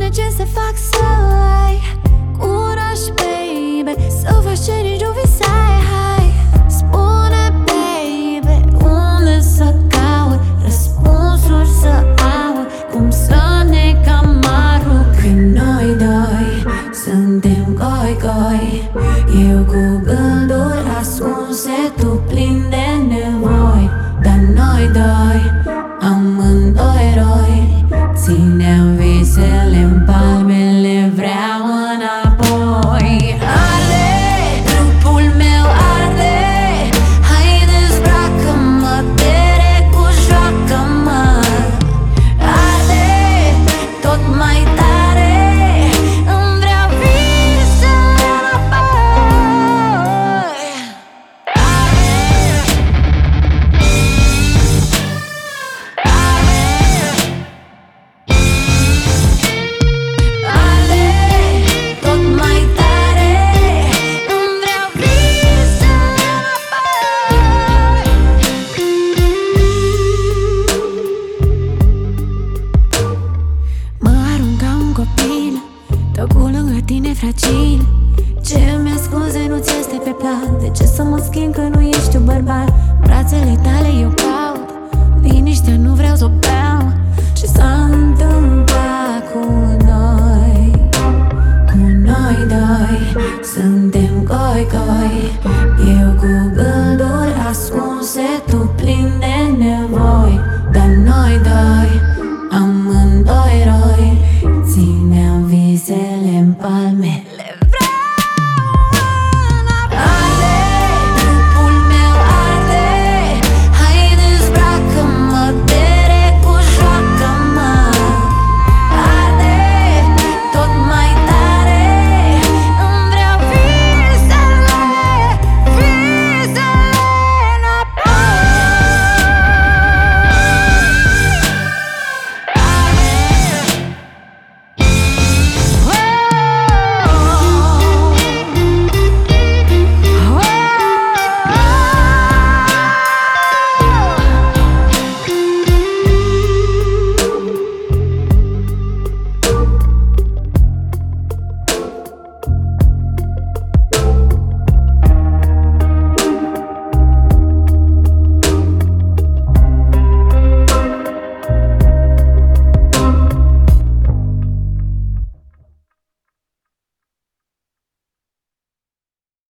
Spune ce să fac să ai curaj, baby, să faci ce nici nu visai. Hai, spune, baby, unde să caut răspunsuri, să aud cum să ne camaru. Când noi doi suntem goi-goi, eu cu gânduri ascunse, tu plin de nevoi. Dar noi doi, amândoi eroi, ținem visele-n palme, le vreau înapoi. Arde, trupul meu arde, hai dezbracă-mă, te recujoacă-mă. Arde, tot mai tare, îmi vreau visele înapoi. Tocul lângă tine fragil, ce mi-ascunzi nu ți este pe plan. De ce să mă schimb că nu